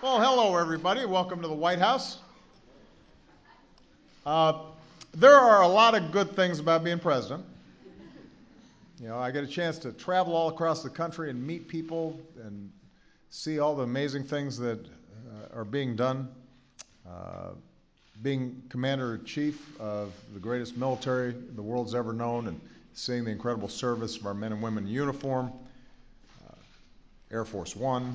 Well, hello, everybody. Welcome to the White House. Uh, there are a lot of good things about being president. You know, I get a chance to travel all across the country and meet people and see all the amazing things that are being done. Being commander-in-chief of the greatest military the world's ever known and seeing the incredible service of our men and women in uniform, Air Force One.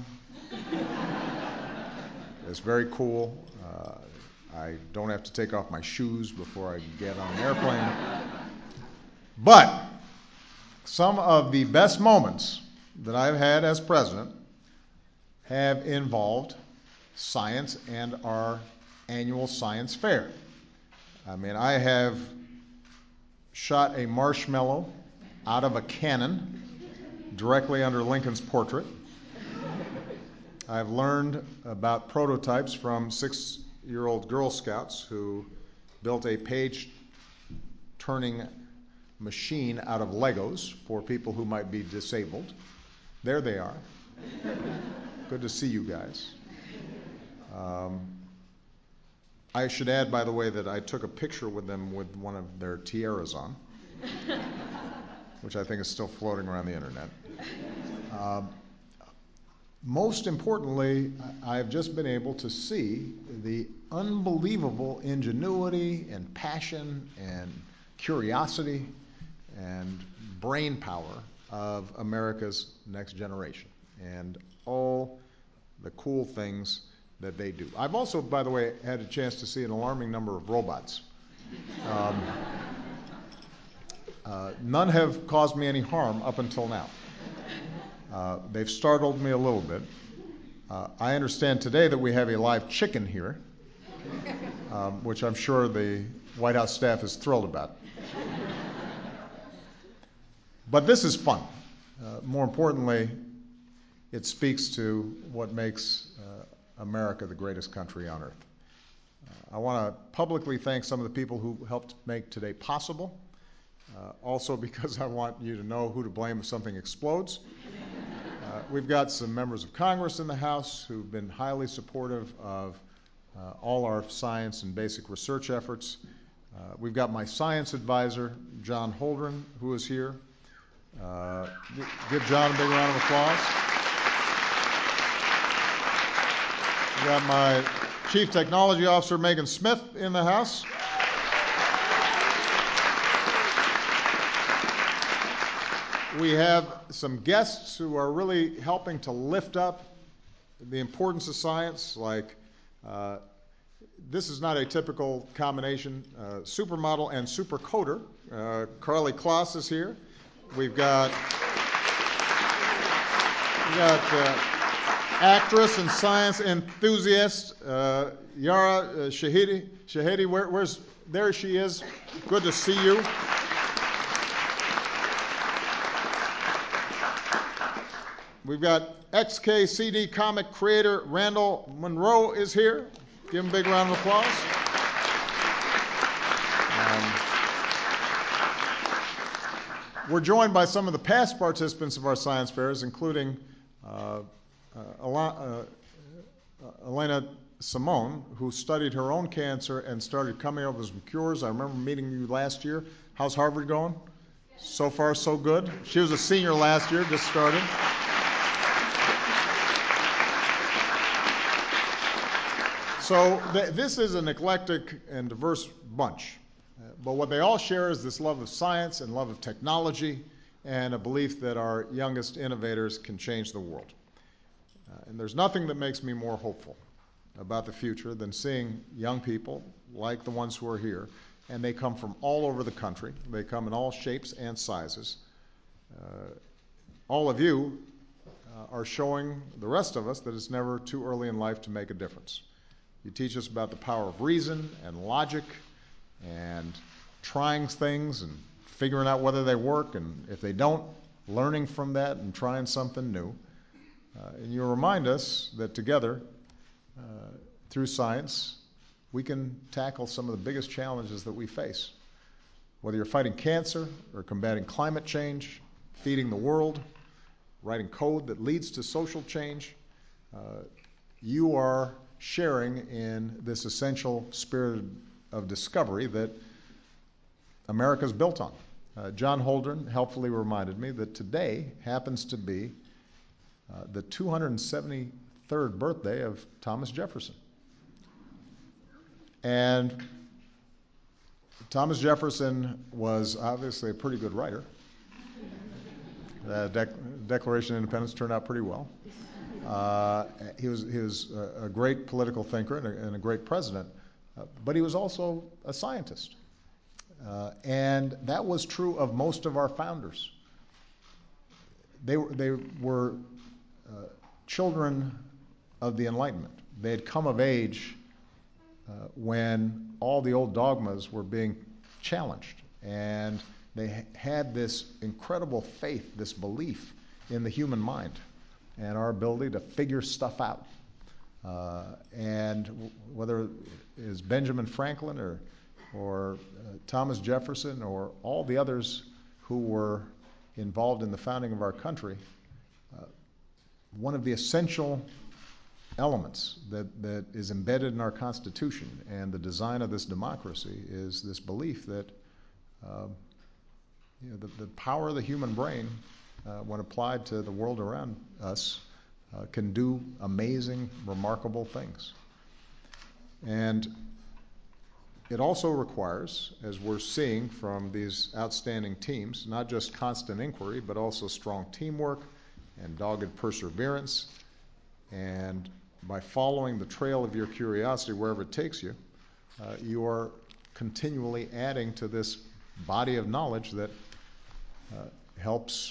It's very cool. I don't have to take off my shoes before I get on an airplane. But some of the best moments that I've had as president have involved science and our annual science fair. I mean, I have shot a marshmallow out of a cannon directly under Lincoln's portrait. I've learned about prototypes from 6-year-old Girl Scouts who built a page-turning machine out of Legos for people who might be disabled. There they are. Good to see you guys. I should add, by the way, that I took a picture with them with one of their tiaras on, which I think is still floating around the internet. Most importantly, I've just been able to see the unbelievable ingenuity and passion and curiosity and brain power of America's next generation and all the cool things that they do. I've also, by the way, had a chance to see an alarming number of robots. None have caused me any harm up until now. They've startled me a little bit. I understand today that we have a live chicken here, which I'm sure the White House staff is thrilled about. But this is fun. More importantly, it speaks to what makes America the greatest country on earth. I want to publicly thank some of the people who helped make today possible. Also because I want you to know who to blame if something explodes. We've got some members of Congress in the House who've been highly supportive of all our science and basic research efforts. We've got my science advisor, John Holdren, who is here. Give John a big round of applause. We've got my Chief Technology Officer, Megan Smith, in the House. We have some guests who are really helping to lift up the importance of science, like this is not a typical combination, supermodel and supercoder. Carly Kloss is here. We've got actress and science enthusiast Yara Shahidi. There she is. Good to see you. We've got XKCD comic creator Randall Monroe is here. Give him a big round of applause. We're joined by some of the past participants of our science fairs, including Elena Simone, who studied her own cancer and started coming up with some cures. I remember meeting you last year. How's Harvard going? So far, so good. She was a senior last year, just started. So this is an eclectic and diverse bunch. But what they all share is this love of science and love of technology and a belief that our youngest innovators can change the world. And there's nothing that makes me more hopeful about the future than seeing young people like the ones who are here, and they come from all over the country. They come in all shapes and sizes. All of you are showing the rest of us that it's never too early in life to make a difference. You teach us about the power of reason and logic and trying things and figuring out whether they work, and if they don't, learning from that and trying something new. And you remind us that together, through science, we can tackle some of the biggest challenges that we face. Whether you're fighting cancer or combating climate change, feeding the world, writing code that leads to social change, you are sharing in this essential spirit of discovery that America's built on. John Holdren helpfully reminded me that today happens to be the 273rd birthday of Thomas Jefferson. And Thomas Jefferson was obviously a pretty good writer. The Declaration of Independence turned out pretty well. He was a great political thinker and a great president, but he was also a scientist. And that was true of most of our founders. They were children of the Enlightenment. They had come of age when all the old dogmas were being challenged, and they had this incredible faith, this belief in the human mind and our ability to figure stuff out. And whether it is Benjamin Franklin or Thomas Jefferson or all the others who were involved in the founding of our country, one of the essential elements that is embedded in our Constitution and the design of this democracy is this belief that the power of the human brain, when applied to the world around us, can do amazing, remarkable things. And it also requires, as we're seeing from these outstanding teams, not just constant inquiry, but also strong teamwork and dogged perseverance. And by following the trail of your curiosity wherever it takes you, you are continually adding to this body of knowledge that helps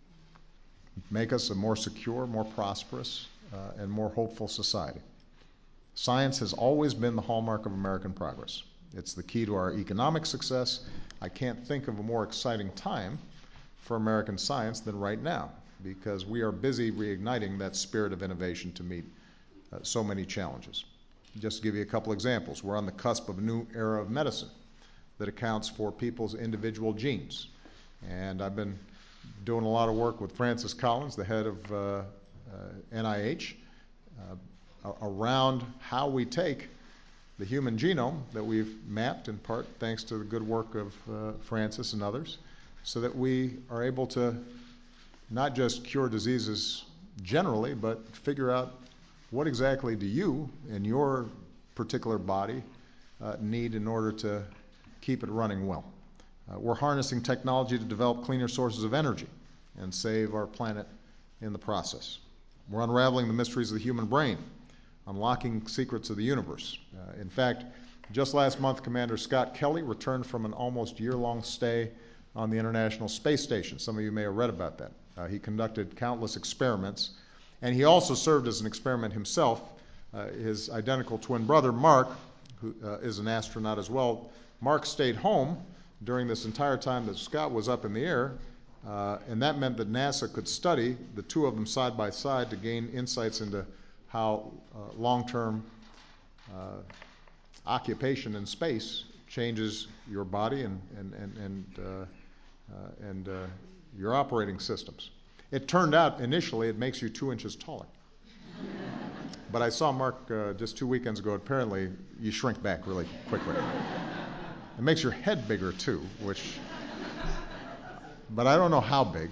make us a more secure, more prosperous, and more hopeful society. Science has always been the hallmark of American progress. It's the key to our economic success. I can't think of a more exciting time for American science than right now, because we are busy reigniting that spirit of innovation to meet so many challenges. Just to give you a couple examples, we're on the cusp of a new era of medicine that accounts for people's individual genes. And I've been doing a lot of work with Francis Collins, the head of NIH, around how we take the human genome that we've mapped, in part thanks to the good work of Francis and others, so that we are able to not just cure diseases generally, but figure out what exactly do you in your particular body need in order to keep it running well. We're harnessing technology to develop cleaner sources of energy and save our planet in the process. We're unraveling the mysteries of the human brain, unlocking secrets of the universe. In fact, just last month, Commander Scott Kelly returned from an almost year-long stay on the International Space Station. Some of you may have read about that. He conducted countless experiments, and he also served as an experiment himself. His identical twin brother, Mark, who is an astronaut as well, Mark stayed home during this entire time that Scott was up in the air, and that meant that NASA could study the two of them side by side to gain insights into how long-term occupation in space changes your body and your operating systems. It turned out initially it makes you 2 inches taller. But I saw Mark just 2 weekends ago. Apparently you shrink back really quickly. It makes your head bigger too, but I don't know how big.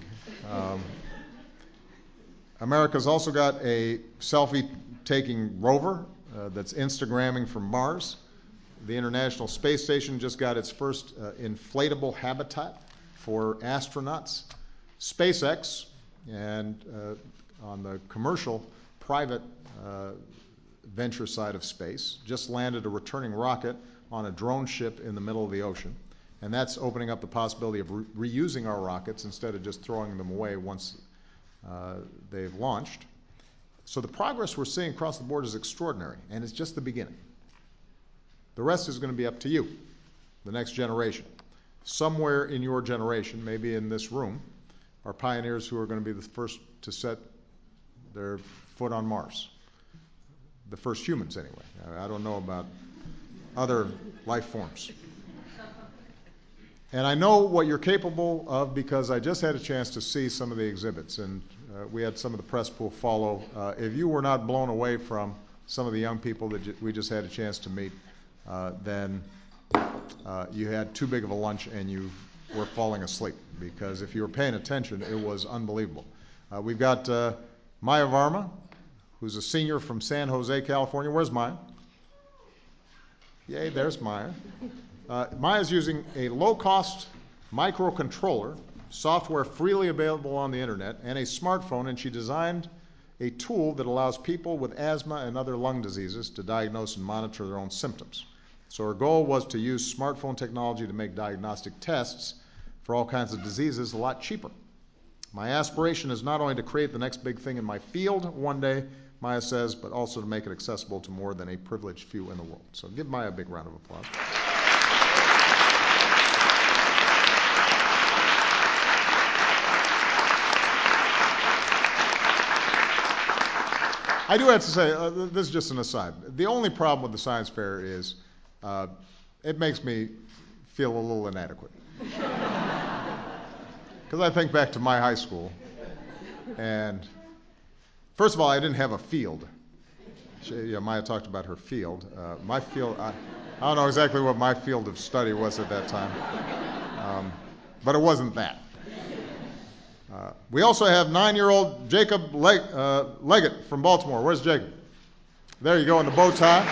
America's also got a selfie-taking rover that's Instagramming from Mars. The International Space Station just got its first inflatable habitat for astronauts. SpaceX, and on the commercial private venture side of space, just landed a returning rocket on a drone ship in the middle of the ocean. And that's opening up the possibility of reusing our rockets instead of just throwing them away once they've launched. So the progress we're seeing across the board is extraordinary, and it's just the beginning. The rest is going to be up to you, the next generation. Somewhere in your generation, maybe in this room, are pioneers who are going to be the first to set their foot on Mars. The first humans, anyway. I don't know about other life forms. And I know what you're capable of because I just had a chance to see some of the exhibits, and we had some of the press pool follow. If you were not blown away from some of the young people that we just had a chance to meet, then you had too big of a lunch and you were falling asleep, because if you were paying attention, it was unbelievable. We've got Maya Varma, who's a senior from San Jose, California. Where's Maya? Yay, there's Maya. Maya's using a low-cost microcontroller, software freely available on the internet, and a smartphone, and she designed a tool that allows people with asthma and other lung diseases to diagnose and monitor their own symptoms. So her goal was to use smartphone technology to make diagnostic tests for all kinds of diseases a lot cheaper. My aspiration is not only to create the next big thing in my field one day, Maya says, but also to make it accessible to more than a privileged few in the world. So give Maya a big round of applause. I do have to say, this is just an aside. The only problem with the science fair is it makes me feel a little inadequate. Because I think back to my high school, and first of all, I didn't have a field. Maya talked about her field. My field, I don't know exactly what my field of study was at that time, but it wasn't that. We also have 9-year-old Jacob Leggett from Baltimore. Where's Jacob? There you go, in the bow tie.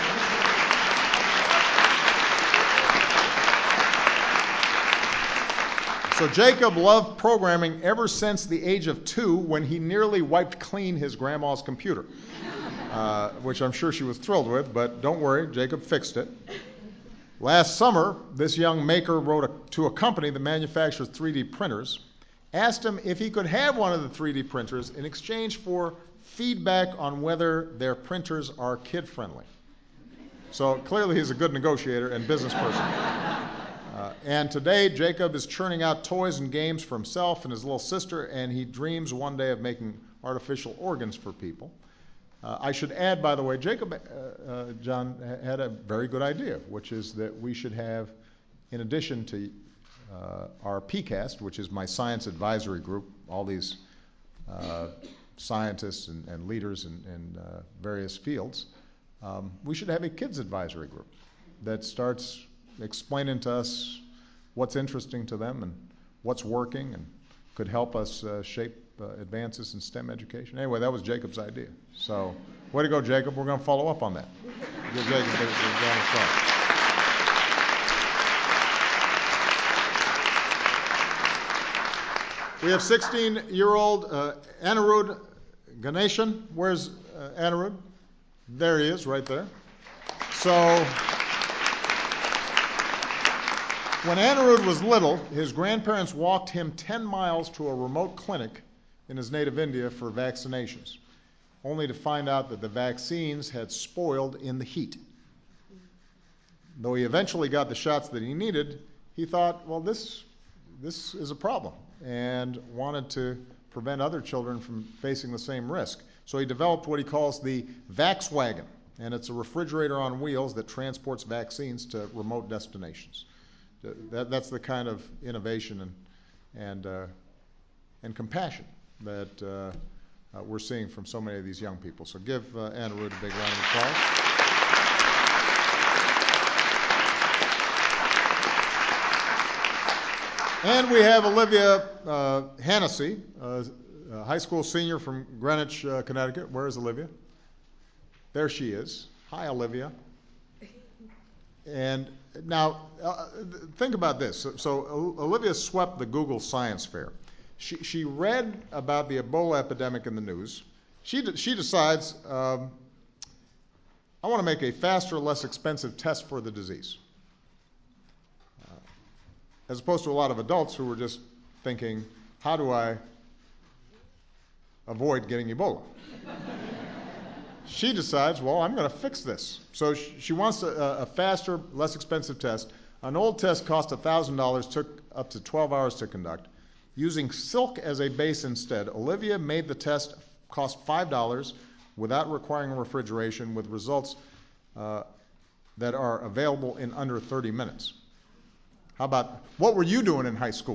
So Jacob loved programming ever since the age of 2, when he nearly wiped clean his grandma's computer, which I'm sure she was thrilled with, but don't worry, Jacob fixed it. Last summer, this young maker wrote to a company that manufactures 3D printers, asked him if he could have one of the 3D printers in exchange for feedback on whether their printers are kid-friendly. So clearly he's a good negotiator and business person. And today, Jacob is churning out toys and games for himself and his little sister, and he dreams one day of making artificial organs for people. I should add, by the way, Jacob, John, had a very good idea, which is that we should have, in addition to our PCAST, which is my science advisory group, all these scientists and leaders in various fields, we should have a kids advisory group that starts explaining to us what's interesting to them and what's working and could help us shape advances in STEM education. Anyway, that was Jacob's idea. So, way to go, Jacob. We're going to follow up on that. Give Jacob a round of applause. We have 16-year-old Anirudh Ganeshan. Where's Anirudh? There he is, right there. So, when Anirudh was little, his grandparents walked him 10 miles to a remote clinic in his native India for vaccinations, only to find out that the vaccines had spoiled in the heat. Though he eventually got the shots that he needed, he thought, well, this is a problem, and wanted to prevent other children from facing the same risk. So he developed what he calls the VaxWagon, and it's a refrigerator on wheels that transports vaccines to remote destinations. That's the kind of innovation and compassion that we're seeing from so many of these young people. So give Anirudh a big round of applause. And we have Olivia Hennessy, a high school senior from Greenwich, Connecticut. Where is Olivia? There she is. Hi, Olivia. And now, think about this. So Olivia swept the Google Science Fair. She read about the Ebola epidemic in the news. She decides, I want to make a faster, less expensive test for the disease. As opposed to a lot of adults who were just thinking, how do I avoid getting Ebola? She decides, well, I'm going to fix this. So she wants a faster, less expensive test. An old test cost $1,000, took up to 12 hours to conduct. Using silk as a base instead, Olivia made the test cost $5 without requiring refrigeration, with results that are available in under 30 minutes. How about, what were you doing in high school?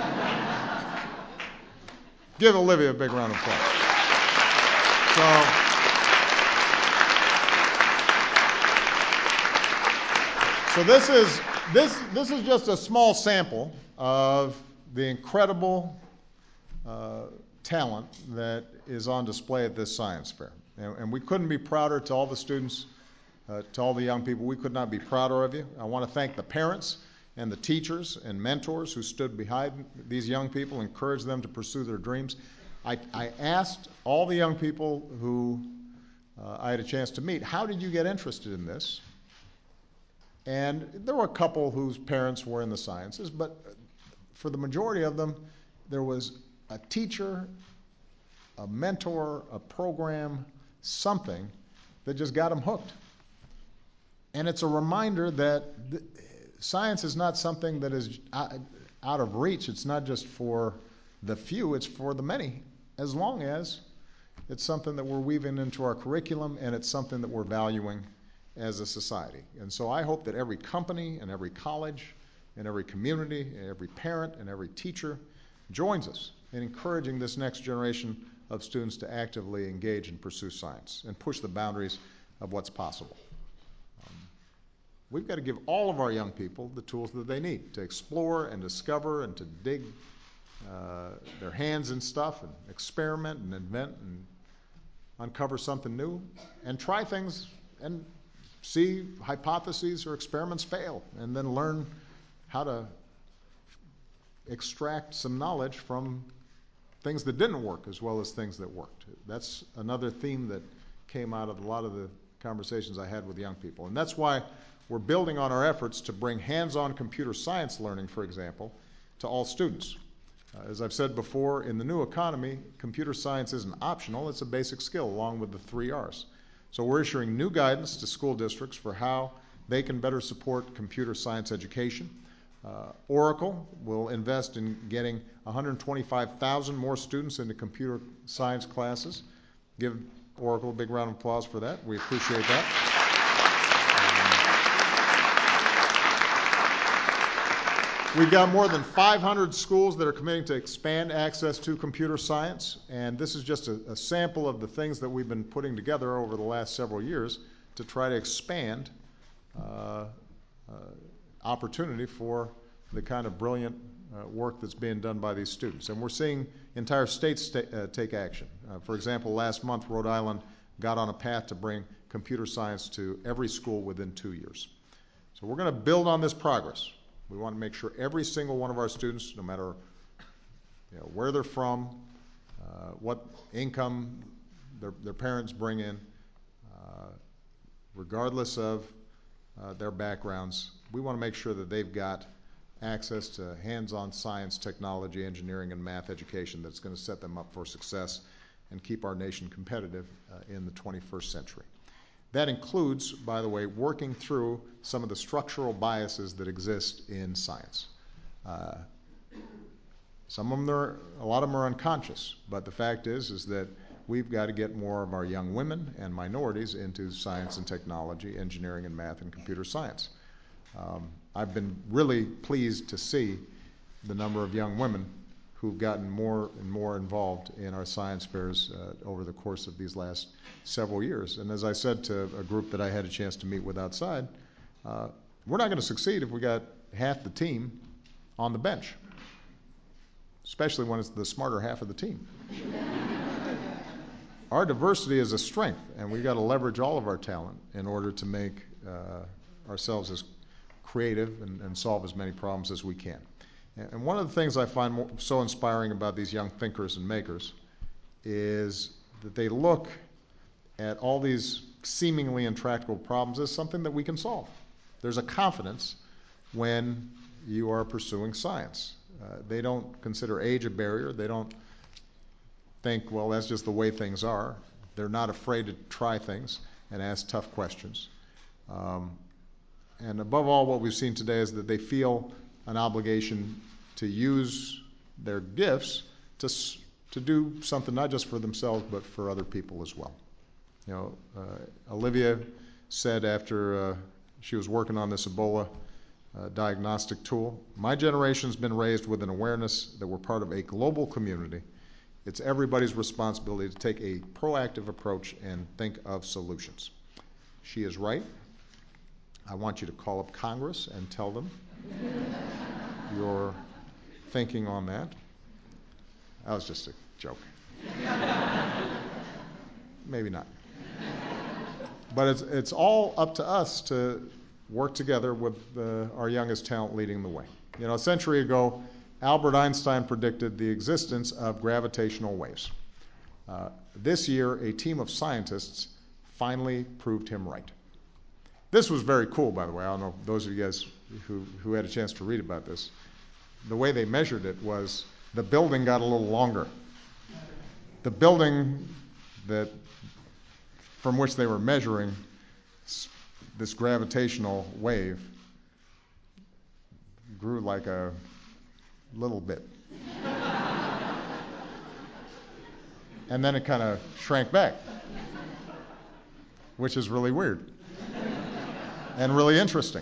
Give Olivia a big round of applause. So this is just a small sample of the incredible talent that is on display at this science fair. And we couldn't be prouder. To all the students, to all the young people, we could not be prouder of you. I want to thank the parents and the teachers and mentors who stood behind these young people, encouraged them to pursue their dreams. I asked all the young people who I had a chance to meet, how did you get interested in this? And there were a couple whose parents were in the sciences, but for the majority of them, there was a teacher, a mentor, a program, something that just got them hooked. And it's a reminder that science is not something that is out of reach. It's not just for the few, it's for the many, as long as it's something that we're weaving into our curriculum and it's something that we're valuing as a society. And so I hope that every company and every college and every community and every parent and every teacher joins us in encouraging this next generation of students to actively engage and pursue science and push the boundaries of what's possible. We've got to give all of our young people the tools that they need to explore and discover and to dig their hands in stuff and experiment and invent and uncover something new and try things and see hypotheses or experiments fail and then learn how to extract some knowledge from things that didn't work as well as things that worked. That's another theme that came out of a lot of the conversations I had with young people. And that's why we're building on our efforts to bring hands-on computer science learning, for example, to all students. As I've said before, in the new economy, computer science isn't optional, it's a basic skill along with the 3 R's. So we're issuing new guidance to school districts for how they can better support computer science education. Oracle will invest in getting 125,000 more students into computer science classes. Give Oracle a big round of applause for that. We appreciate that. We've got more than 500 schools that are committing to expand access to computer science, and this is just a sample of the things that we've been putting together over the last several years to try to expand opportunity for the kind of brilliant work that's being done by these students. And we're seeing entire states take action. For example, last month, Rhode Island got on a path to bring computer science to every school within 2 years. So we're going to build on this progress. We want to make sure every single one of our students, no matter where they're from, what income their parents bring in, regardless of their backgrounds, we want to make sure that they've got access to hands-on science, technology, engineering, and math education that's going to set them up for success and keep our nation competitive in the 21st century. That includes, by the way, working through some of the structural biases that exist in science. Some of them a lot of them are unconscious, but the fact is that we've got to get more of our young women and minorities into science and technology, engineering and math, and computer science. I've been really pleased to see the number of young women who've gotten more and more involved in our science fairs over the course of these last several years. And as I said to a group that I had a chance to meet with outside, we're not going to succeed if we got half the team on the bench, especially when it's the smarter half of the team. Our diversity is a strength, and we've got to leverage all of our talent in order to make ourselves as creative and solve as many problems as we can. And one of the things I find so inspiring about these young thinkers and makers is that they look at all these seemingly intractable problems as something that we can solve. There's a confidence when you are pursuing science. They don't consider age a barrier. They don't think, well, that's just the way things are. They're not afraid to try things and ask tough questions. And above all, what we've seen today is that they feel an obligation to use their gifts to do something not just for themselves but for other people as well. Olivia said after she was working on this Ebola diagnostic tool. My generation's been raised with an awareness that we're part of a global community. It's everybody's responsibility to take a proactive approach and think of solutions. She is right. I want you to call up Congress and tell them your thinking on that. That was just a joke. Maybe not. But it's all up to us to work together with our youngest talent leading the way. You know, a century ago, Albert Einstein predicted the existence of gravitational waves. This year, a team of scientists finally proved him right. This was very cool, by the way. I don't know those of you guys who had a chance to read about this. The way they measured it was the building got a little longer. The building from which they were measuring this gravitational wave grew like a little bit. And then it kind of shrank back, which is really weird and really interesting.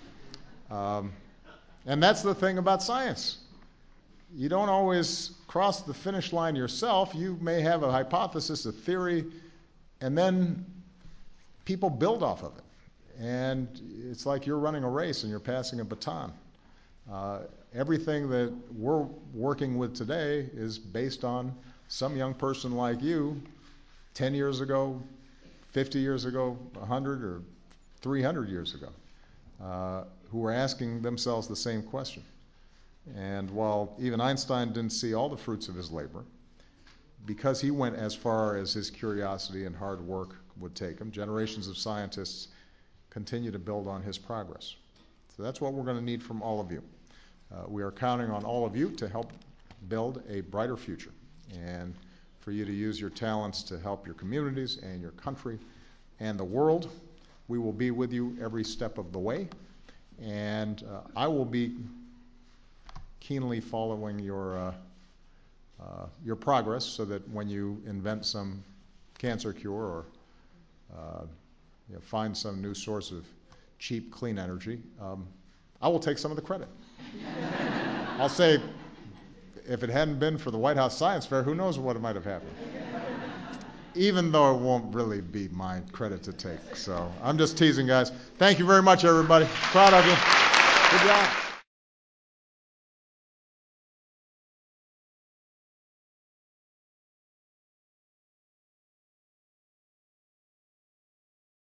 And that's the thing about science. You don't always cross the finish line yourself. You may have a hypothesis, a theory, and then people build off of it. And it's like you're running a race and you're passing a baton. Everything that we're working with today is based on some young person like you 10 years ago, 50 years ago, 100 or 300 years ago, who were asking themselves the same question. And while even Einstein didn't see all the fruits of his labor, because he went as far as his curiosity and hard work would take him, generations of scientists continue to build on his progress. So that's what we're going to need from all of you. We are counting on all of you to help build a brighter future and for you to use your talents to help your communities and your country and the world. We will be with you every step of the way, and I will be keenly following your progress so that when you invent some cancer cure or find some new source of cheap, clean energy, I will take some of the credit. I'll say, if it hadn't been for the White House Science Fair, who knows what might have happened. Even though it won't really be my credit to take. So I'm just teasing, guys. Thank you very much, everybody. Proud of you. Good job.